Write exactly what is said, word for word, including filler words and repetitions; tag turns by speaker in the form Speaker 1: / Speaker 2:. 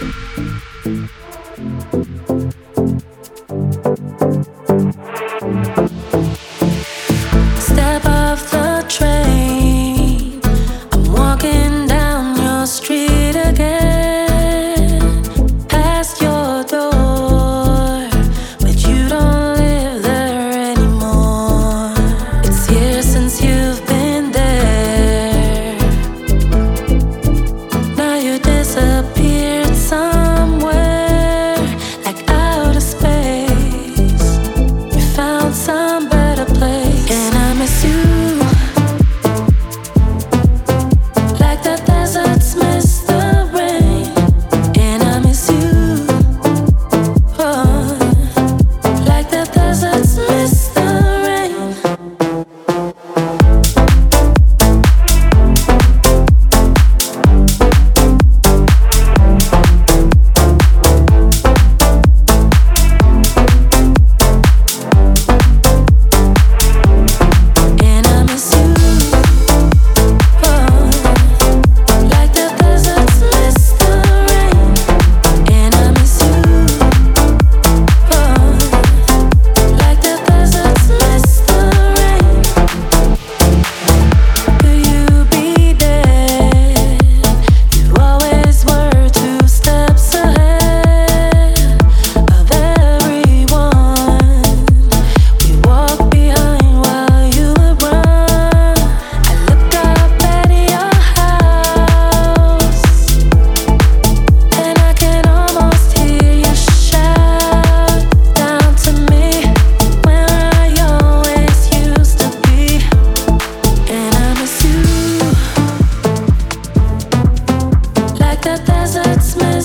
Speaker 1: Step off the train, I'm walking down your street again, past your door, but you don't live there anymore. It's years since you've been there. Now you disappeared somewhere, like outer space. You found some better place, and I miss you, like the deserts miss the rain. And I miss you, oh, like the deserts miss the rain. And I miss you, oh, like the deserts miss the rain. And I miss you, oh, like the deserts miss the rain. Will you be there? You always were two steps ahead of everyone. We walk behind while you would run. I look up at your house, and I can almost hear you shout down to me, where I always used to be. And I miss you, like the deserts miss